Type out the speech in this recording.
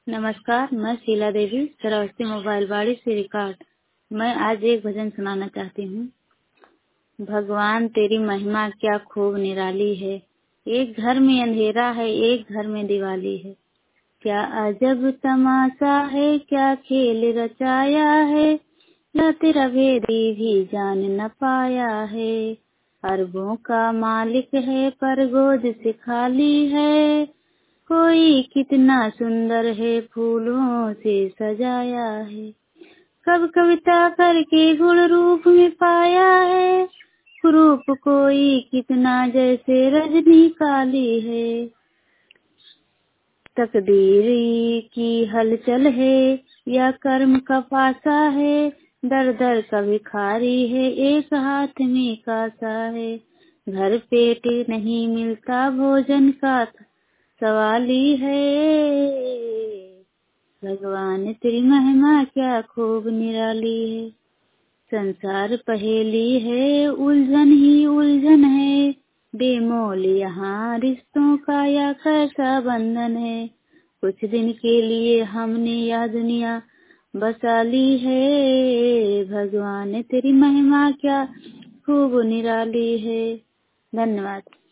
नमस्कार, मैं शीला देवी श्रावस्ती मोबाइल बाड़ी से रिकॉर्ड। मैं आज एक भजन सुनाना चाहती हूँ। भगवान तेरी महिमा क्या खूब निराली है, एक घर में अंधेरा है, एक घर में दिवाली है। क्या अजब तमाशा है, क्या खेल रचाया है, या तेरा भेदी भी जान न पाया है। अरबों का मालिक है पर गोद से खाली है, कोई कितना सुंदर है फूलों से सजाया है। कब कविता करके गुण रूप में पाया है, रूप कोई कितना जैसे रजनी काली है। तकदीर की हलचल है या कर्म का पासा है, दर दर का भिखारी है, एक हाथ में कासा है। घर पेट नहीं मिलता भोजन का सवाली है, भगवान तेरी महिमा क्या खूब निराली है। संसार पहेली है, उलझन ही उलझन है, बेमोल यहाँ रिश्तों का या कैसा बंधन है। कुछ दिन के लिए हमने यह दुनिया बसा ली है, भगवान तेरी महिमा क्या खूब निराली है। धन्यवाद।